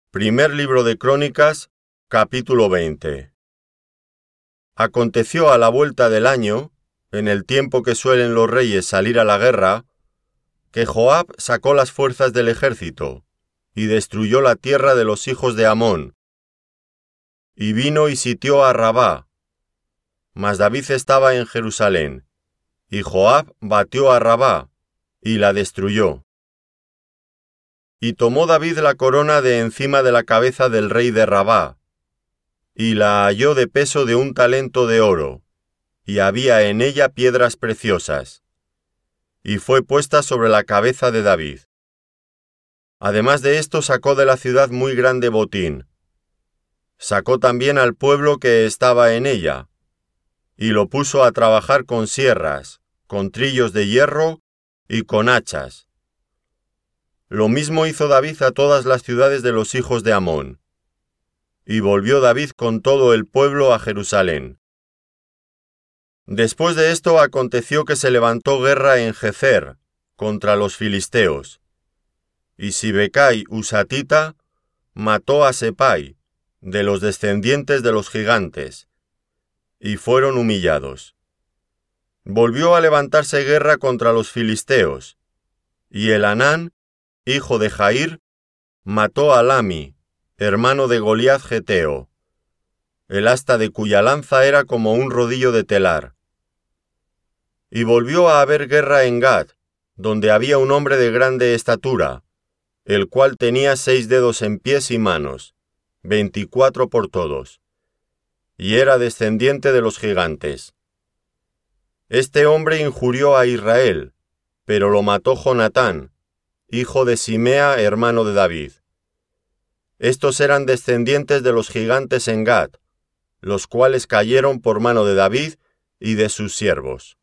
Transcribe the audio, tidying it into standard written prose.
Primer libro de Crónicas, capítulo 20. Aconteció a la vuelta del año, en el tiempo que suelen los reyes salir a la guerra, que Joab sacó las fuerzas del ejército, y destruyó la tierra de los hijos de Amón, y vino y sitió a Rabá. Mas David estaba en Jerusalén, y Joab batió a Rabá, y la destruyó. Y tomó David la corona de encima de la cabeza del rey de Rabá, y la halló de peso de 1 talento de oro, y había en ella piedras preciosas, y fue puesta sobre la cabeza de David. Además de esto sacó de la ciudad muy grande botín. Sacó también al pueblo que estaba en ella, y lo puso a trabajar con sierras, con trillos de hierro y con hachas. Lo mismo hizo David a todas las ciudades de los hijos de Amón. Y volvió David con todo el pueblo a Jerusalén. Después de esto aconteció que se levantó guerra en Gezer contra los filisteos. Y Sibecai husatita mató a Sepai, de los descendientes de los gigantes, y fueron humillados. Volvió a levantarse guerra contra los filisteos, y Elhanán, hijo de Jair, mató a Lami, hermano de Goliat geteo, el asta de cuya lanza era como un rodillo de telar. Y volvió a haber guerra en Gad, donde había un hombre de grande estatura, el cual tenía 6 dedos en pies y manos, 24 por todos, y era descendiente de los gigantes. Este hombre injurió a Israel, pero lo mató Jonatán, hijo de Simea, hermano de David. Estos eran descendientes de los gigantes en Gad, los cuales cayeron por mano de David y de sus siervos.